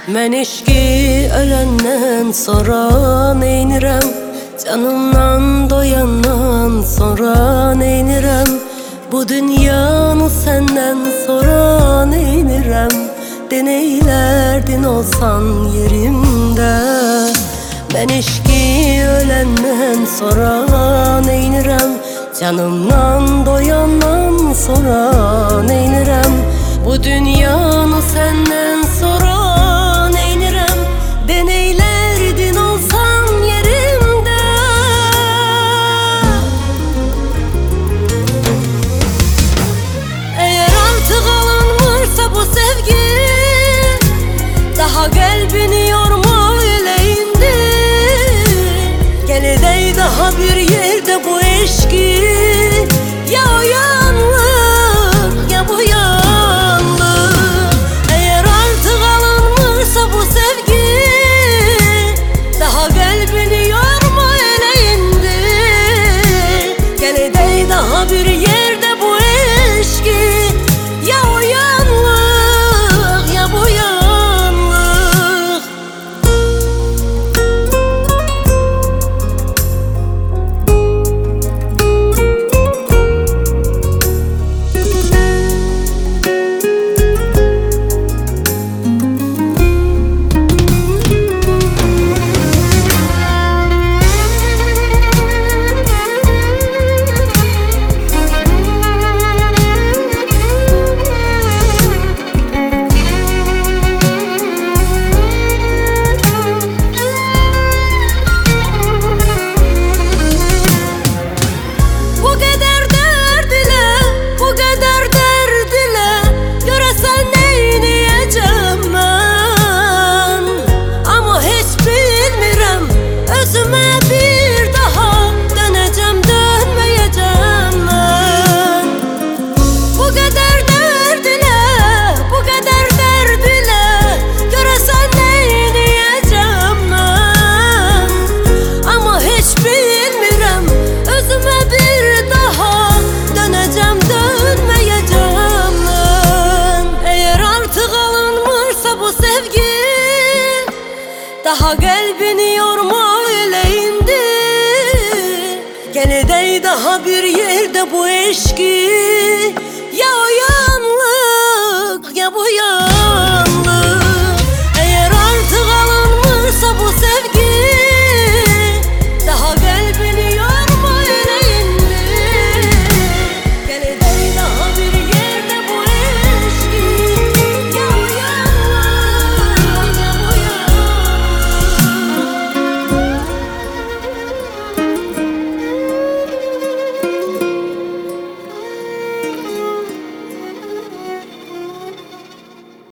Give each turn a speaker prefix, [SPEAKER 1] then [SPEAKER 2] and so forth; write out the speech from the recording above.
[SPEAKER 1] Men eşki ölenden sonra neynirem? Canımdan doyandan sonra neynirem? Bu dünyanı senden sonra neynirem? Deneylerdin olsan yerimde. Ben eşki ölenden sonra neynirem? Canımdan doyandan sonra neynirem? Bu dünyanı senden sonra neynirem? Deneylerdin olsan yerimde. Eğer artık alınmırsa bu sevgi, daha kalbini yorma öyleyindi. Gel edey daha bir yerde bu eşki. Ya o yanlık ya bu yanlık. Eğer artık alınmırsa bu sevgi, daha kalbini yorma öyleyindi. Gel edey daha bir yerde bu eşki. Ya o yanlık ya bu yanlık. Daha kalbini yorma öyleyindi. Gel edey daha bir yerde bu eşki.